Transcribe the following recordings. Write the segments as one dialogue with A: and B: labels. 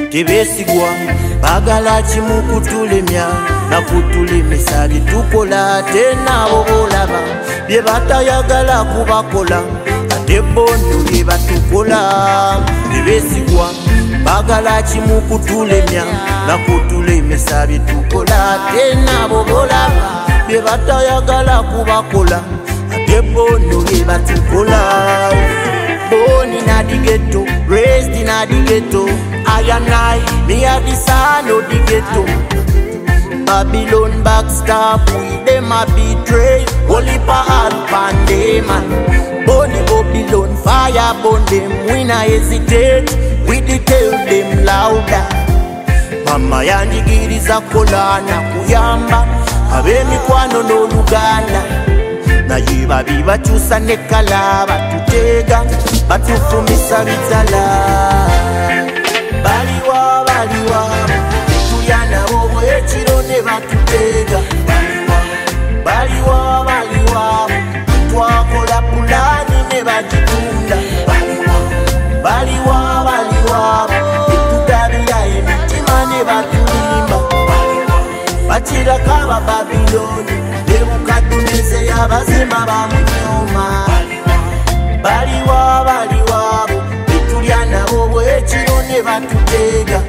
A: tebesigwa bagala kimu kutulemya na kutulemesa byetukola ate nabo bolaba bye batayagala kubakola ate bondo bye batukola tebesigwa bagala kimu kutulemya na kutulemesa byetukola ate nabo bolaba bye batayagala kubakola ate bondo bye batukola. Born in a the ghetto, raised in a the ghetto. I and I, me a the son of the ghetto. Babylon backstab, we them a betray. Only for all pandemic. Born in Babylon, fire burn them. We not hesitate, we tell them louder. Mama yanjigiriza kolana kuyamba. Abe mikwano no Luganda. Naye babi bakyusa ne kala batutega batufumisa bitala baliwa tuyana bobo ekiro ne batutega baliwa twakola pulani ne bagitunda baliwa tutabira emitima ne batulimba bakira kaba Babiloni Nebukaduneze yabazima bamunyoma baliwa bitulya nabo bwekiro ne batutega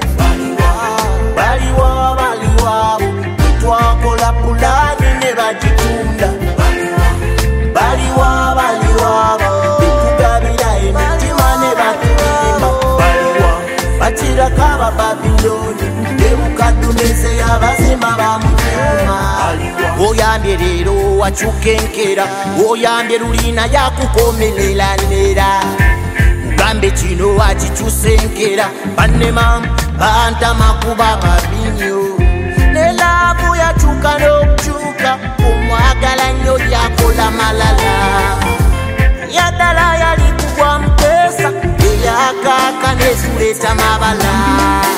A: baliwa twakola pulani ne bagitunda baliwa bitugabira emitima ne batulimba bakira kaba Babiloni Nebukaduneze yabazima bamunyoma oyambye lero wachukenkera oyambye lulina yakukomelela nera ugambe kino wakikyusenkera bannema bantama kuba babinyo nelavu yakyuka n'okukyuka omwagala nnyo yakola malala yaddala yali kugwa mukesa eyakaka nesuleta mabala